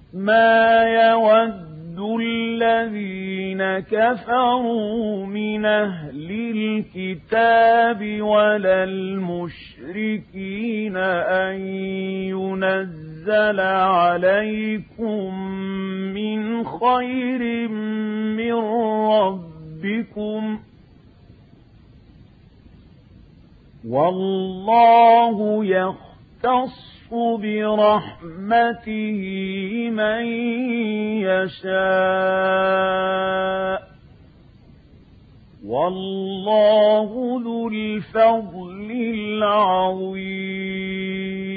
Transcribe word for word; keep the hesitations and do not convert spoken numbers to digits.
ما يود الذين كفروا من أهل الكتاب ولا المشركين أن ينزل عليكم من خير من ربكم والله يختص برحمته من يشاء والله ذو الفضل العظيم.